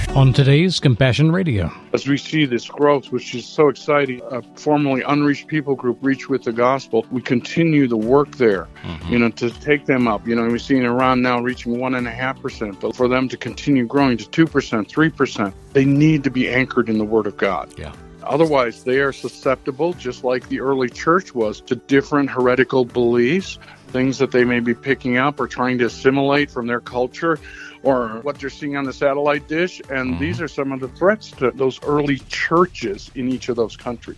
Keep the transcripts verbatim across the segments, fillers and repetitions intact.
On today's Compassion Radio. As we see this growth, which is so exciting, a formerly unreached people group reach with the gospel, we continue the work there, mm-hmm. you know, to take them up. You know, we see in Iran now reaching one and a half percent, but for them to continue growing to two percent, three percent, they need to be anchored in the Word of God. Yeah. Otherwise, they are susceptible, just like the early church was, to different heretical beliefs, things that they may be picking up or trying to assimilate from their culture, or what they're seeing on the satellite dish. And mm-hmm. these are some of the threats to those early churches in each of those countries.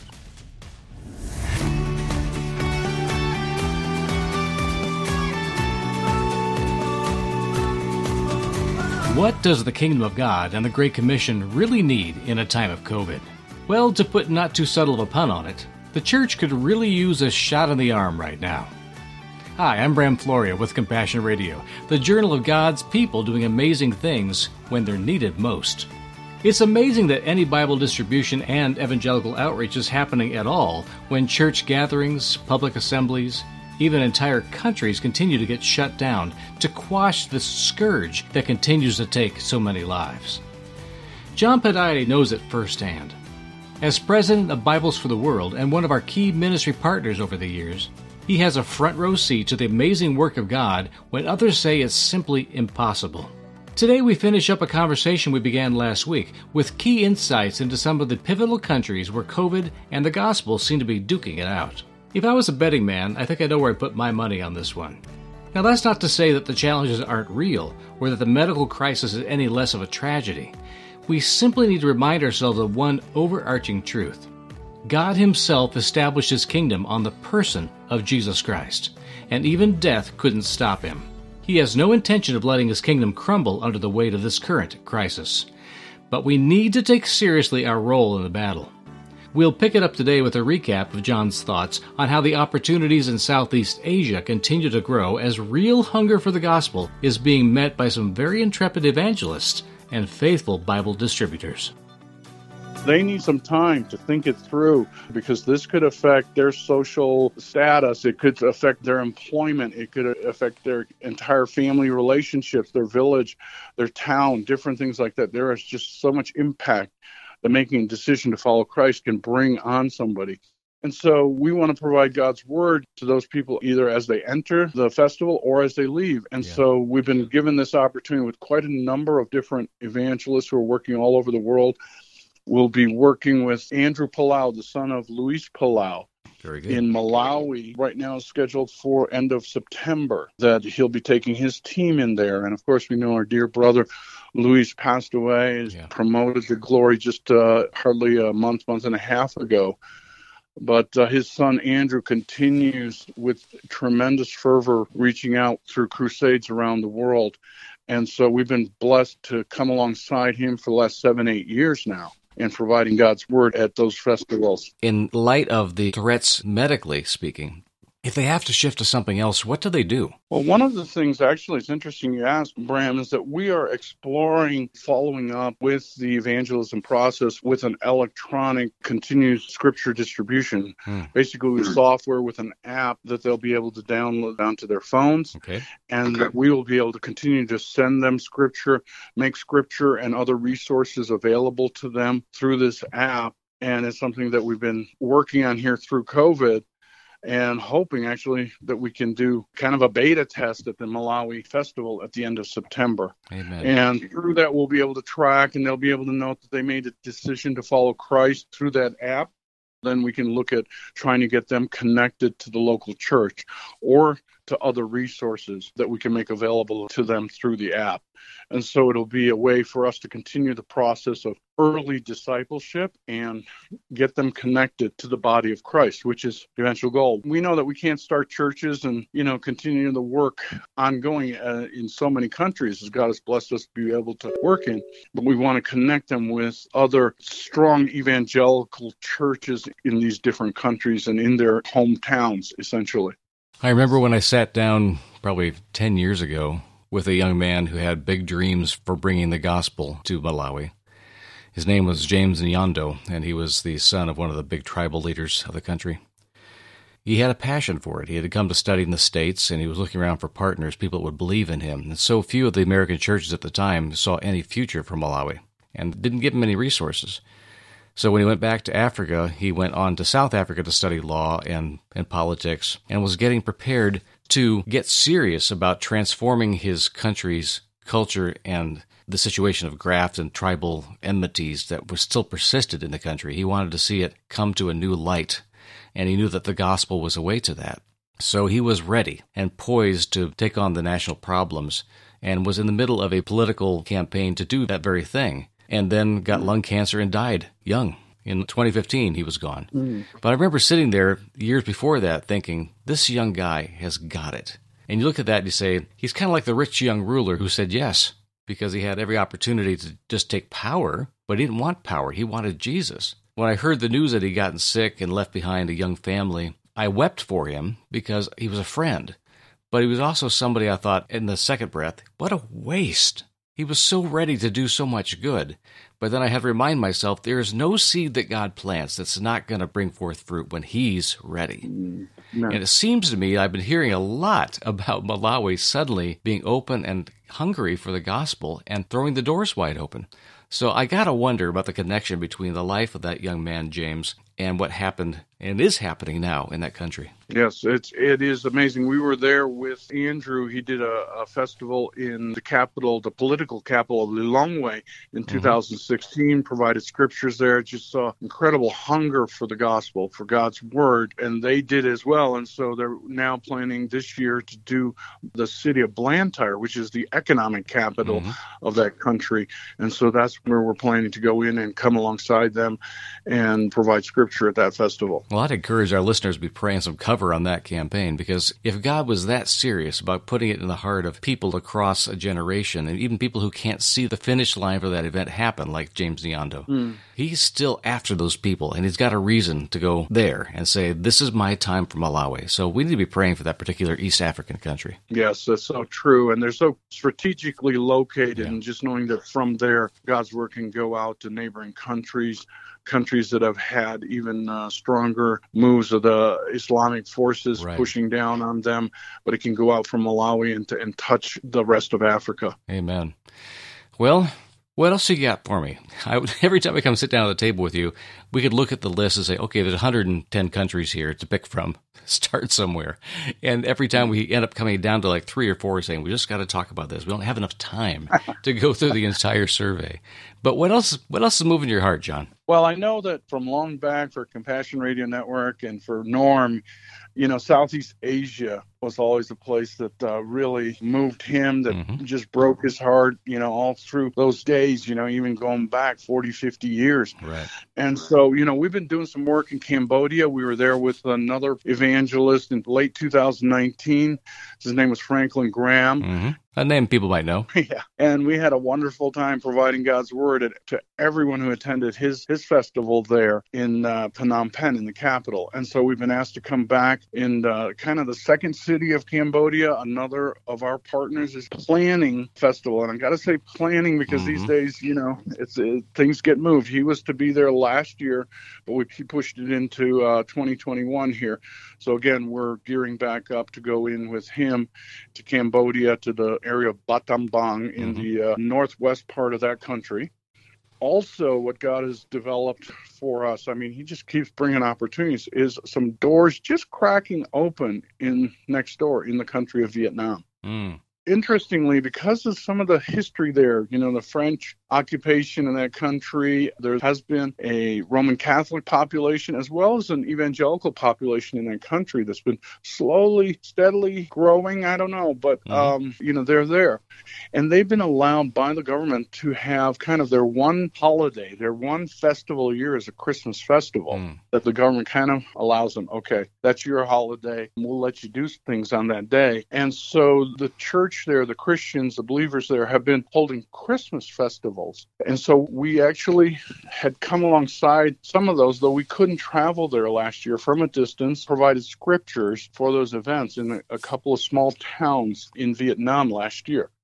What does the Kingdom of God and the Great Commission really need in a time of COVID? Well, to put not too subtle of a pun on it, the church could really use a shot in the arm right now. Hi, I'm Bram Floria with Compassion Radio, the journal of God's people doing amazing things when they're needed most. It's amazing that any Bible distribution and evangelical outreach is happening at all when church gatherings, public assemblies, even entire countries continue to get shut down to quash this scourge that continues to take so many lives. John Padiati knows it firsthand. As president of Bibles for the World and one of our key ministry partners over the years, he has a front row seat to the amazing work of God when others say it's simply impossible. Today we finish up a conversation we began last week with key insights into some of the pivotal countries where COVID and the gospel seem to be duking it out. If I was a betting man, I think I know where I'd put my money on this one. Now that's not to say that the challenges aren't real or that the medical crisis is any less of a tragedy. We simply need to remind ourselves of one overarching truth. God Himself established His kingdom on the person of Jesus Christ, and even death couldn't stop Him. He has no intention of letting His kingdom crumble under the weight of this current crisis. But we need to take seriously our role in the battle. We'll pick it up today with a recap of John's thoughts on how the opportunities in Southeast Asia continue to grow as real hunger for the gospel is being met by some very intrepid evangelists and faithful Bible distributors. They need some time to think it through because this could affect their social status. It could affect their employment. It could affect their entire family relationships, their village, their town, different things like that. There is just so much impact that making a decision to follow Christ can bring on somebody. And so we want to provide God's word to those people either as they enter the festival or as they leave. And yeah. so we've been given this opportunity with quite a number of different evangelists who are working all over the world. We'll be working with Andrew Palau, the son of Luis Palau, Very good. in Malawi. Right now is scheduled for end of September that he'll be taking his team in there. And, of course, we know our dear brother Luis passed away, is yeah. promoted to glory just uh, hardly a month, month and a half ago. But uh, his son Andrew continues with tremendous fervor reaching out through crusades around the world. And so we've been blessed to come alongside him for the last seven, eight years now and providing God's word at those festivals. In light of the threats, medically speaking, if they have to shift to something else, what do they do? Well, one of the things, actually, it's interesting you asked, Bram, is that we are exploring following up with the evangelism process with an electronic continuous scripture distribution, hmm. basically with software with an app that they'll be able to download onto their phones. Okay. And that we will be able to continue to send them scripture, make scripture and other resources available to them through this app. And it's something that we've been working on here through COVID. And hoping, actually, that we can do kind of a beta test at the Malawi Festival at the end of September. Amen. And through that, we'll be able to track, and they'll be able to note that they made a decision to follow Christ through that app. Then we can look at trying to get them connected to the local church or to other resources that we can make available to them through the app. And so it'll be a way for us to continue the process of early discipleship and get them connected to the body of Christ, which is the eventual goal. We know that we can't start churches and, you know, continue the work ongoing uh, in so many countries as God has blessed us to be able to work in, but we want to connect them with other strong evangelical churches in these different countries and in their hometowns, essentially. I remember when I sat down probably ten years ago with a young man who had big dreams for bringing the gospel to Malawi. His name was James Nyando, and he was the son of one of the big tribal leaders of the country. He had a passion for it. He had come to study in the States, and he was looking around for partners, people that would believe in him. And so few of the American churches at the time saw any future for Malawi. and didn't give him any resources. So when he went back to Africa, he went on to South Africa to study law and, and politics, and was getting prepared to get serious about transforming his country's culture and the situation of graft and tribal enmities that was still persisted in the country. He wanted to see it come to a new light, and he knew that the gospel was a way to that. So he was ready and poised to take on the national problems, and was in the middle of a political campaign to do that very thing, and then got lung cancer and died young. In twenty fifteen, he was gone. Mm. But I remember sitting there years before that thinking, this young guy has got it. And you look at that and you say, he's kind of like the rich young ruler who said yes, because he had every opportunity to just take power, but he didn't want power. He wanted Jesus. When I heard the news that he'd gotten sick and left behind a young family, I wept for him because he was a friend. But he was also somebody I thought, in the second breath, what a waste. He was so ready to do so much good. But then I had to remind myself, there is no seed that God plants that's not going to bring forth fruit when He's ready. No. And it seems to me, I've been hearing a lot about Malawi suddenly being open and hungry for the gospel and throwing the doors wide open. So I got to wonder about the connection between the life of that young man, James, and what happened and is happening now in that country. Yes, it's it is amazing. We were there with Andrew. He did a, a festival in the capital, the political capital of Lilongwe in two thousand sixteen, mm-hmm. provided scriptures there, just saw incredible hunger for the gospel, for God's word, and they did as well. And so they're now planning this year to do the city of Blantyre, which is the economic capital mm-hmm. of that country. And so that's where we're planning to go in and come alongside them and provide scripture at that festival. Well, I'd encourage our listeners to be praying some cover on that campaign, because if God was that serious about putting it in the heart of people across a generation, and even people who can't see the finish line for that event happen, like James Nyando, mm. he's still after those people, and he's got a reason to go there and say, this is my time for Malawi. So we need to be praying for that particular East African country. Yes, that's so true, and they're so strategically located, yeah. and just knowing that from there, God's word can go out to neighboring countries, countries that have had even uh, stronger moves of the Islamic forces right. pushing down on them, but it can go out from Malawi and, to, and touch the rest of Africa. Amen. Well, what else you got for me? I, every time I come sit down at the table with you, we could look at the list and say, okay, there's one hundred ten countries here to pick from. Start somewhere. And every time we end up coming down to like three or four, saying, we just got to talk about this. We don't have enough time to go through the entire survey. But what else What else is moving your heart, John? Well, I know that from long back for Compassion Radio Network and for Norm, you know, Southeast Asia was always a place that uh, really moved him, that mm-hmm. just broke his heart, you know, all through those days, you know, even going back forty, fifty years. Right. And so, you know, we've been doing some work in Cambodia. We were there with another evangelist in late two thousand nineteen. His name was Franklin Graham. Mm-hmm. A name people might know. Yeah. And we had a wonderful time providing God's word at, to everyone who attended his his festival there in uh, Phnom Penh in the capital. And so we've been asked to come back in uh, kind of the second city of Cambodia. Another of our partners is planning festival. And I got to say planning because mm-hmm. these days, you know, it's it, things get moved. He was to be there last year, but we pushed it into uh, twenty twenty-one here. So again, we're gearing back up to go in with him to Cambodia, to the area of Battambang in mm-hmm. the uh, northwest part of that country. Also, what God has developed for us, I mean, he just keeps bringing opportunities, is some doors just cracking open in next door in the country of Vietnam. Mm. Interestingly, because of some of the history there, you know, the French occupation in that country, there has been a Roman Catholic population as well as an evangelical population in that country that's been slowly, steadily growing. I don't know, but, mm-hmm. um, you know, they're there. And they've been allowed by the government to have kind of their one holiday, their one festival a year is a Christmas festival mm. that the government kind of allows them, okay, that's your holiday. We'll let you do things on that day. And so the church there, the Christians, the believers there have been holding Christmas festivals. And so we actually had come alongside some of those, though we couldn't travel there last year from a distance, provided scriptures for those events in a couple of small towns in Vietnam last year.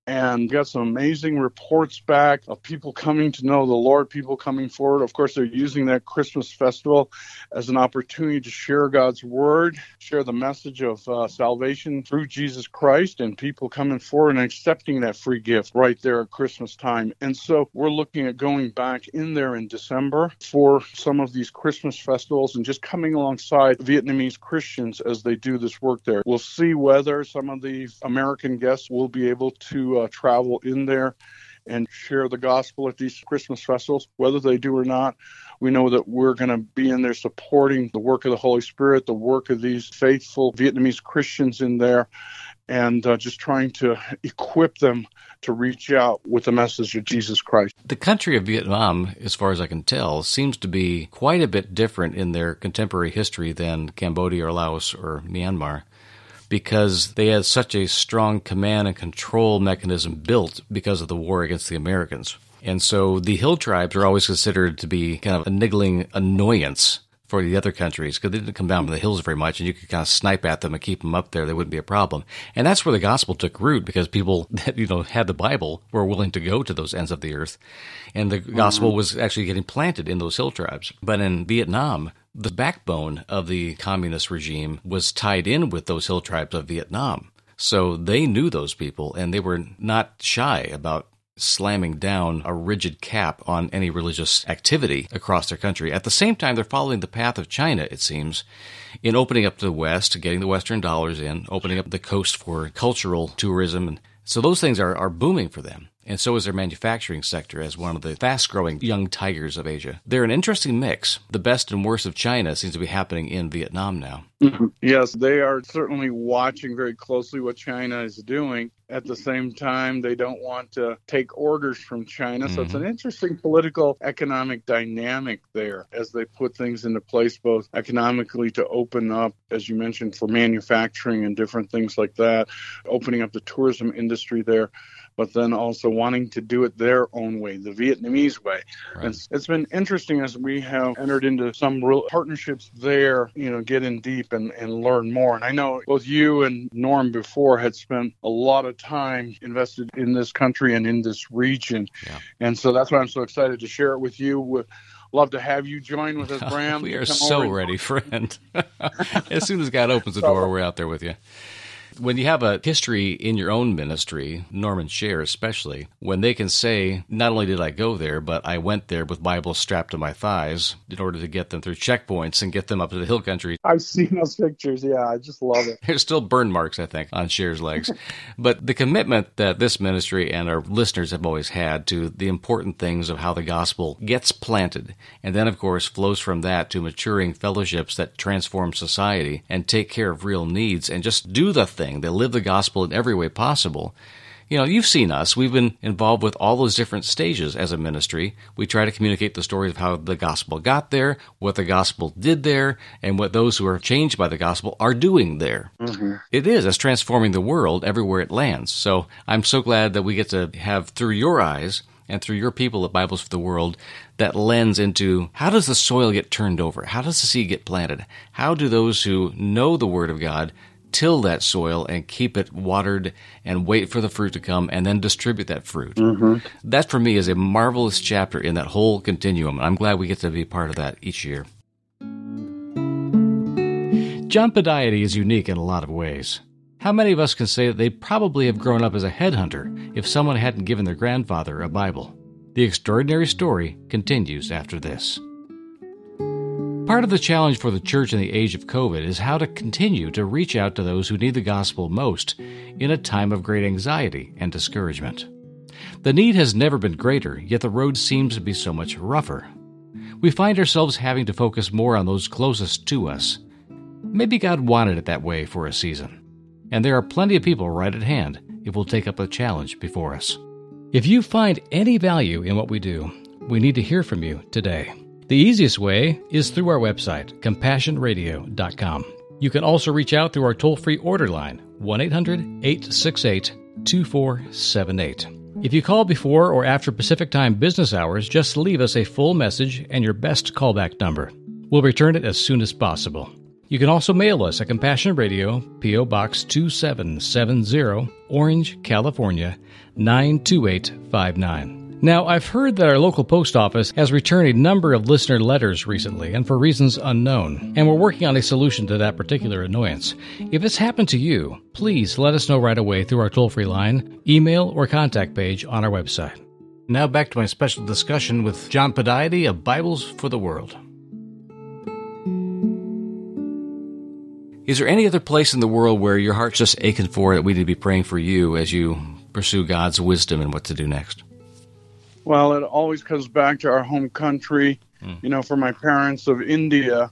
and got some amazing reports back of people coming to know the Lord, people coming forward. Of course, they're using that Christmas festival as an opportunity to share God's word, share the message of uh, salvation through Jesus Christ, and people coming forward and accepting that free gift right there at Christmas time. And so we're looking at going back in there in December for some of these Christmas festivals and just coming alongside Vietnamese Christians as they do this work there. We'll see whether some of the American guests will be able to uh, travel in there and share the gospel at these Christmas festivals. Whether they do or not, we know that we're going to be in there supporting the work of the Holy Spirit, the work of these faithful Vietnamese Christians in there, and uh, just trying to equip them to reach out with the message of Jesus Christ. The country of Vietnam, as far as I can tell, seems to be quite a bit different in their contemporary history than Cambodia or Laos or Myanmar, because they had such a strong command and control mechanism built because of the war against the Americans. And so the hill tribes are always considered to be kind of a niggling annoyance for the other countries, because they didn't come down from the hills very much, and you could kind of snipe at them and keep them up there. They wouldn't be a problem. And that's where the gospel took root, because people that, you know, had the Bible were willing to go to those ends of the earth. And the gospel was actually getting planted in those hill tribes. But in Vietnam, the backbone of the communist regime was tied in with those hill tribes of Vietnam. So they knew those people, and they were not shy about slamming down a rigid cap on any religious activity across their country. At the same time, they're following the path of China, it seems, in opening up to the West, getting the Western dollars in, opening up the coast for cultural tourism. And so those things are, are booming for them. And so is their manufacturing sector as one of the fast-growing young tigers of Asia. They're an interesting mix. The best and worst of China seems to be happening in Vietnam now. Mm-hmm. Yes, they are certainly watching very closely what China is doing. At the same time, they don't want to take orders from China. Mm-hmm. So it's an interesting political, economic dynamic there as they put things into place, both economically to open up, as you mentioned, for manufacturing and different things like that, opening up the tourism industry there, but then also wanting to do it their own way, the Vietnamese way. Right. And it's been interesting as we have entered into some real partnerships there, you know, get in deep and, and learn more. And I know both you and Norm before had spent a lot of time invested in this country and in this region. Yeah. And so that's why I'm so excited to share it with you. With Love to have you join with us, Bram. We are so ready, friend. As soon as God opens the door, we're out there with you. When you have a history in your own ministry, Norman Share especially, when they can say, not only did I go there, but I went there with Bibles strapped to my thighs in order to get them through checkpoints and get them up to the hill country. I've seen those pictures. Yeah, I just love it. There's still burn marks, I think, on Share's legs. But the commitment that this ministry and our listeners have always had to the important things of how the gospel gets planted, and then, of course, flows from that to maturing fellowships that transform society and take care of real needs and just do the thing. They live the gospel in every way possible. You know, you've seen us. We've been involved with all those different stages as a ministry. We try to communicate the stories of how the gospel got there, what the gospel did there, and what those who are changed by the gospel are doing there. Mm-hmm. It is. It's transforming the world everywhere it lands. So I'm so glad that we get to have, through your eyes and through your people at Bibles for the World, that lens into how does the soil get turned over? How does the seed get planted? How do those who know the Word of God till that soil and keep it watered and wait for the fruit to come and then distribute that fruit? Mm-hmm. That, for me, is a marvelous chapter in that whole continuum. I'm glad we get to be part of that each year. John Podiaty is unique in a lot of ways. How many of us can say that they probably have grown up as a headhunter if someone hadn't given their grandfather a Bible? The extraordinary story continues after this. Part of the challenge for the church in the age of COVID is how to continue to reach out to those who need the gospel most in a time of great anxiety and discouragement. The need has never been greater, yet the road seems to be so much rougher. We find ourselves having to focus more on those closest to us. Maybe God wanted it that way for a season. And there are plenty of people right at hand if we'll take up the challenge before us. If you find any value in what we do, we need to hear from you today. The easiest way is through our website, compassion radio dot com. You can also reach out through our toll-free order line, one eight hundred, eight six eight, two four seven eight. If you call before or after Pacific Time business hours, just leave us a full message and your best callback number. We'll return it as soon as possible. You can also mail us at Compassion Radio, P O. Box two seven seven zero, Orange, California, nine two eight five nine. Now, I've heard that our local post office has returned a number of listener letters recently, and for reasons unknown, and we're working on a solution to that particular annoyance. If it's happened to you, please let us know right away through our toll-free line, email, or contact page on our website. Now back to my special discussion with John Podiaty of Bibles for the World. Is there any other place in the world where your heart's just aching for that we need to be praying for you as you pursue God's wisdom and what to do next? Well, it always comes back to our home country, mm. you know, for my parents of India,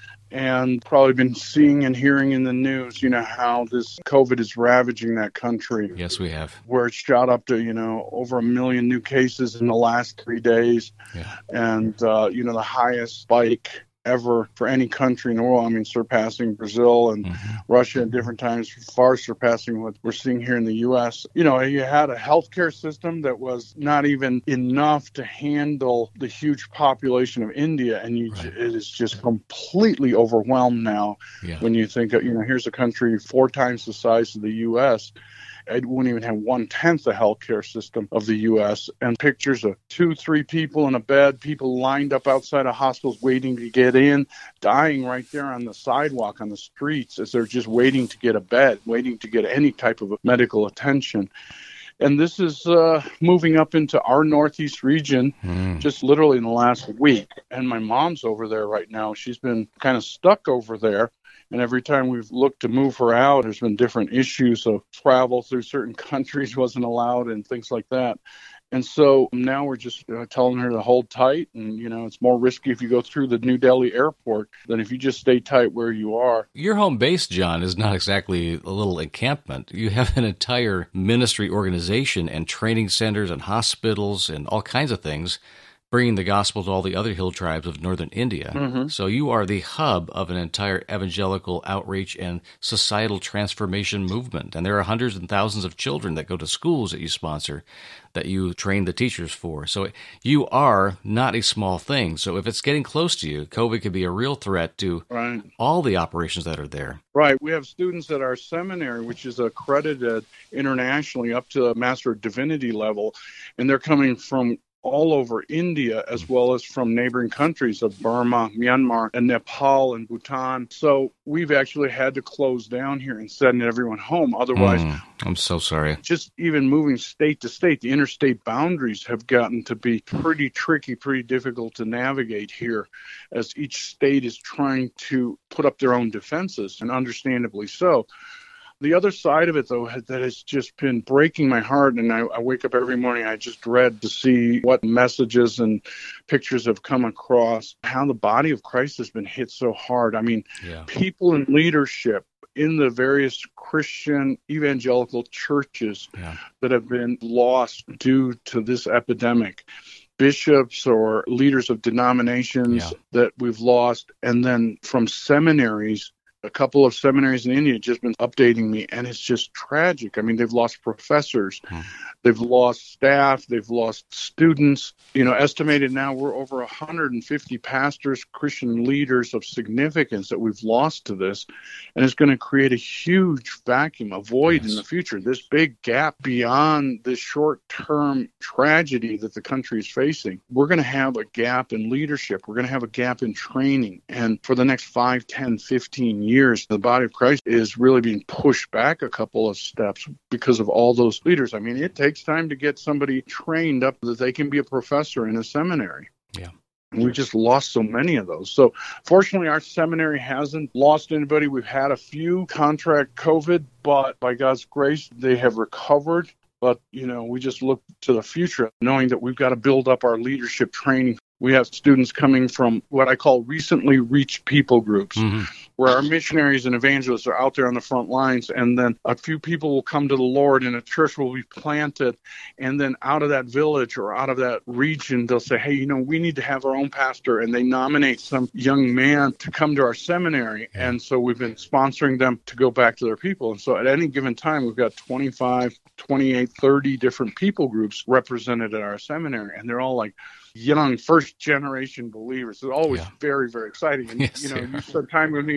and probably been seeing and hearing in the news, you know, how this COVID is ravaging that country. Yes, we have. Where it's shot up to, you know, over a million new cases in the last three days. Yeah. And, uh, you know, the highest spike ever for any country in the world. I mean, surpassing Brazil and mm-hmm. Russia at different times, far surpassing what we're seeing here in the U S. You know, you had a healthcare system that was not even enough to handle the huge population of India, and you, right. it is just completely overwhelmed now. Yeah. When you think, of, you know, here's a country four times the size of the U S, it wouldn't even have one-tenth the healthcare system of the U S, and pictures of two, three people in a bed, people lined up outside of hospitals waiting to get in, dying right there on the sidewalk, on the streets, as they're just waiting to get a bed, waiting to get any type of medical attention. And this is uh, moving up into our Northeast region mm. just literally in the last week. And my mom's over there right now. She's been kind of stuck over there. And every time we've looked to move her out, there's been different issues of travel through certain countries wasn't allowed and things like that. And so now we're just uh, telling her to hold tight. And, you know, it's more risky if you go through the New Delhi airport than if you just stay tight where you are. Your home base, John, is not exactly a little encampment. You have an entire ministry organization and training centers and hospitals and all kinds of things, bringing the gospel to all the other hill tribes of northern India. Mm-hmm. So you are the hub of an entire evangelical outreach and societal transformation movement. And there are hundreds and thousands of children that go to schools that you sponsor, that you train the teachers for. So you are not a small thing. So if it's getting close to you, COVID could be a real threat to right. all the operations that are there. Right. We have students at our seminary, which is accredited internationally up to Master of Divinity level, and they're coming from all over India, as well as from neighboring countries of Burma, Myanmar, and Nepal and Bhutan. So we've actually had to close down here and send everyone home. Otherwise, mm, I'm so sorry. Just even moving state to state, the interstate boundaries have gotten to be pretty tricky, pretty difficult to navigate here, as each state is trying to put up their own defenses, and understandably so. The other side of it, though, that has just been breaking my heart, and I, I wake up every morning, I just dread to see what messages and pictures have come across, how the body of Christ has been hit so hard. I mean, yeah. people in leadership in the various Christian evangelical churches yeah. that have been lost due to this epidemic. Bishops or leaders of denominations yeah. that we've lost, and then from seminaries. A couple of seminaries in India have just been updating me, and it's just tragic. I mean, they've lost professors, hmm. they've lost staff, they've lost students. You know, estimated now we're over one hundred fifty pastors, Christian leaders of significance that we've lost to this, and it's going to create a huge vacuum, a void yes. in the future, this big gap beyond this short-term tragedy that the country is facing. We're going to have a gap in leadership. We're going to have a gap in training, and for the next five, ten, fifteen years, years, the body of Christ is really being pushed back a couple of steps because of all those leaders. I mean, it takes time to get somebody trained up that they can be a professor in a seminary. Yeah. And we just lost so many of those. So fortunately, our seminary hasn't lost anybody. We've had a few contract COVID, but by God's grace, they have recovered. But, you know, we just look to the future, knowing that we've got to build up our leadership training. We have students coming from what I call recently reached people groups, mm-hmm. where our missionaries and evangelists are out there on the front lines, and then a few people will come to the Lord and a church will be planted, and then out of that village or out of that region, they'll say, hey, you know, we need to have our own pastor, and they nominate some young man to come to our seminary, and so we've been sponsoring them to go back to their people. And so at any given time, we've got twenty-five, twenty-eight, thirty different people groups represented at our seminary, and they're all like young first generation believers. It's always yeah. very, very exciting. And, yes, you know, yeah. you spend time with me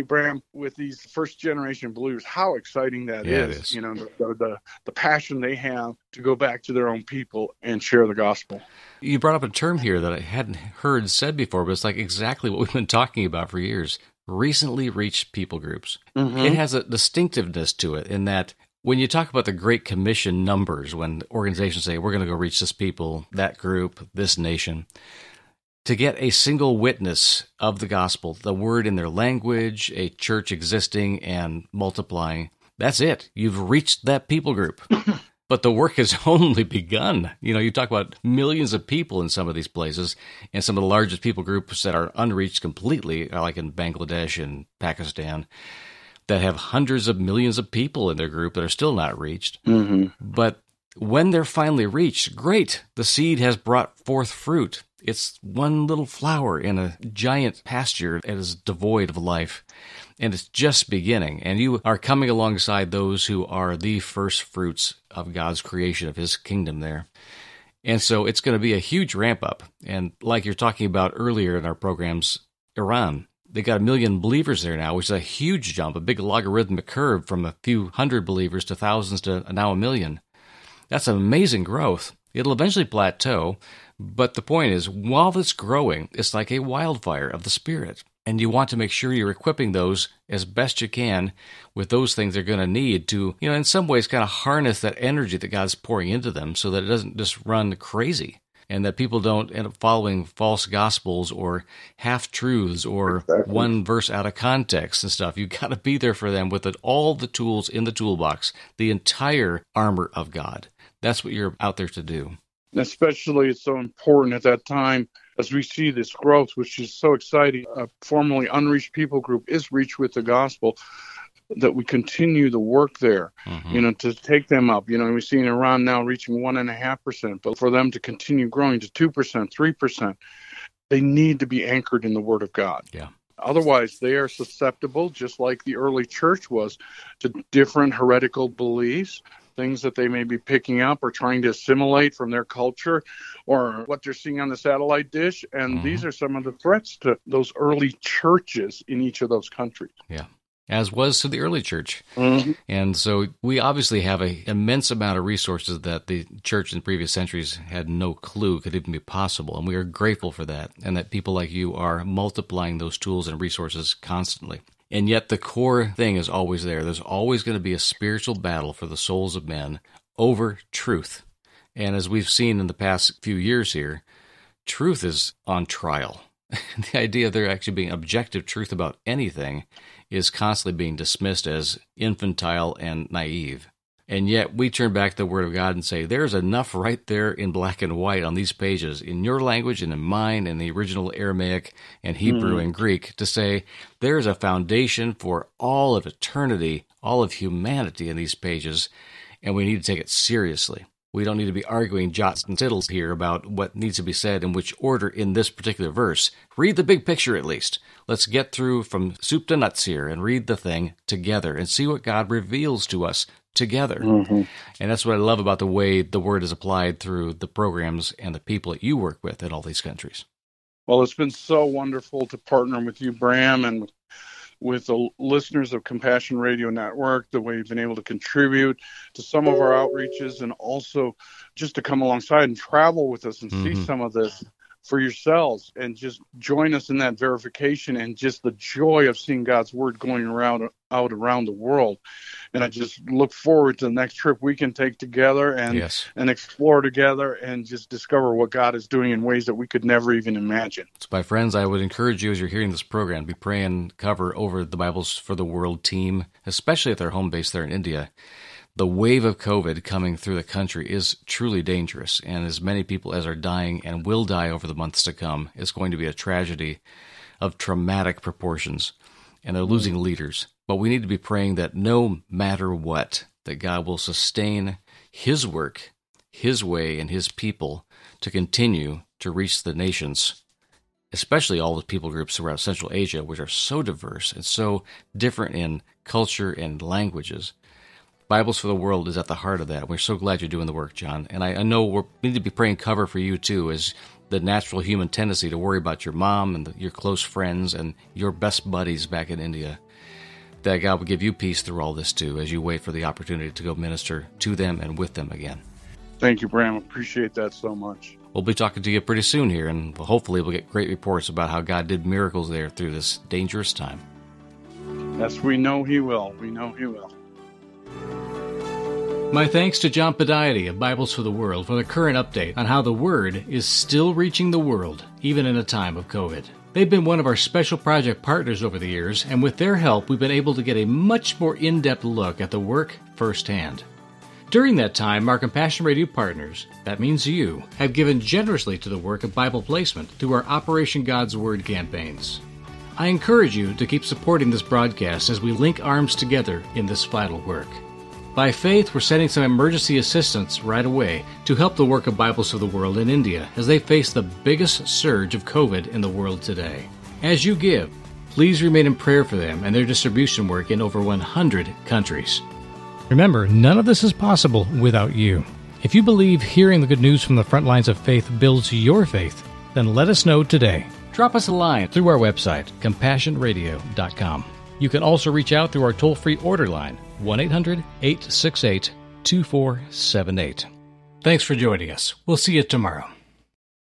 Bram, with these first generation believers, how exciting that yeah, is. It is. You know, the, the the passion they have to go back to their own people and share the gospel. You brought up a term here that I hadn't heard said before, but it's like exactly what we've been talking about for years. Recently reached people groups. Mm-hmm. It has a distinctiveness to it in that when you talk about the Great Commission numbers, when organizations say, we're going to go reach this people, that group, this nation, to get a single witness of the gospel, the word in their language, a church existing and multiplying, that's it. You've reached that people group. But the work has only begun. You know, you talk about millions of people in some of these places, and some of the largest people groups that are unreached completely, are like in Bangladesh and Pakistan, that have hundreds of millions of people in their group that are still not reached. Mm-hmm. But when they're finally reached, great, the seed has brought forth fruit. It's one little flower in a giant pasture that is devoid of life. And it's just beginning. And you are coming alongside those who are the first fruits of God's creation, of His kingdom there. And so it's going to be a huge ramp up. And like you're talking about earlier in our programs, Iran, they got a million believers there now, which is a huge jump, a big logarithmic curve from a few hundred believers to thousands to now a million. That's an amazing growth. It'll eventually plateau. But the point is, while it's growing, it's like a wildfire of the Spirit. And you want to make sure you're equipping those as best you can with those things they're going to need to, you know, in some ways kind of harness that energy that God's pouring into them so that it doesn't just run crazy and that people don't end up following false gospels or half-truths or exactly. one verse out of context and stuff. You've got to be there for them with it, all the tools in the toolbox, the entire armor of God. That's what you're out there to do. Especially it's so important at that time as we see this growth, which is so exciting. A formerly unreached people group is reached with the gospel, that we continue the work there, mm-hmm. you know, to take them up. You know, we see in Iran now reaching one and a half percent, but for them to continue growing to two percent, three percent, they need to be anchored in the Word of God. Yeah. Otherwise, they are susceptible, just like the early church was, to different heretical beliefs, things that they may be picking up or trying to assimilate from their culture or what they're seeing on the satellite dish. And mm-hmm. these are some of the threats to those early churches in each of those countries. Yeah, as was to the early church. Mm-hmm. And so we obviously have an immense amount of resources that the church in previous centuries had no clue could even be possible. And we are grateful for that, and that people like you are multiplying those tools and resources constantly. And yet the core thing is always there. There's always going to be a spiritual battle for the souls of men over truth. And as we've seen in the past few years here, truth is on trial. The idea of there actually being objective truth about anything is constantly being dismissed as infantile and naive. And yet we turn back to the Word of God and say, there's enough right there in black and white on these pages, in your language and in mine, and the original Aramaic and Hebrew mm. and Greek, to say there's a foundation for all of eternity, all of humanity in these pages, and we need to take it seriously. We don't need to be arguing jots and tittles here about what needs to be said in which order in this particular verse. Read the big picture at least. Let's get through from soup to nuts here and read the thing together and see what God reveals to us together. Mm-hmm. And that's what I love about the way the Word is applied through the programs and the people that you work with in all these countries. Well, it's been so wonderful to partner with you, Bram, and with with the listeners of Compassion Radio Network, the way you've been able to contribute to some of our outreaches, and also just to come alongside and travel with us and mm-hmm. see some of this for yourselves, and just join us in that verification and just the joy of seeing God's Word going around out around the world. And I just look forward to the next trip we can take together and yes. and explore together and just discover what God is doing in ways that we could never even imagine. So my friends, I would encourage you as you're hearing this program, be praying cover over the Bibles for the World team, especially at their home base there in India. The wave of COVID coming through the country is truly dangerous, and as many people as are dying and will die over the months to come, it's going to be a tragedy of traumatic proportions, and they're losing leaders. But we need to be praying that no matter what, that God will sustain His work, His way, and His people to continue to reach the nations, especially all the people groups around Central Asia, which are so diverse and so different in culture and languages. Bibles for the World is at the heart of that. We're so glad you're doing the work, John. And I, I know we need to be praying cover for you, too, as the natural human tendency to worry about your mom and the, your close friends and your best buddies back in India. that God will give you peace through all this too, as you wait for the opportunity to go minister to them and with them again. Thank you, Bram. Appreciate that so much. We'll be talking to you pretty soon here, and hopefully we'll get great reports about how God did miracles there through this dangerous time. Yes, we know He will. We know He will. My thanks to John Podiety of Bibles for the World for the current update on how the Word is still reaching the world, even in a time of COVID. They've been one of our special project partners over the years, and with their help, we've been able to get a much more in-depth look at the work firsthand. During that time, our Compassion Radio partners, that means you, have given generously to the work of Bible placement through our Operation God's Word campaigns. I encourage you to keep supporting this broadcast as we link arms together in this vital work. By faith, we're sending some emergency assistance right away to help the work of Bibles for the World in India as they face the biggest surge of COVID in the world today. As you give, please remain in prayer for them and their distribution work in over one hundred countries. Remember, none of this is possible without you. If you believe hearing the good news from the front lines of faith builds your faith, then let us know today. Drop us a line through our website, compassion radio dot com. You can also reach out through our toll-free order line, one eight hundred, eight six eight, two four seven eight. Thanks for joining us. We'll see you tomorrow.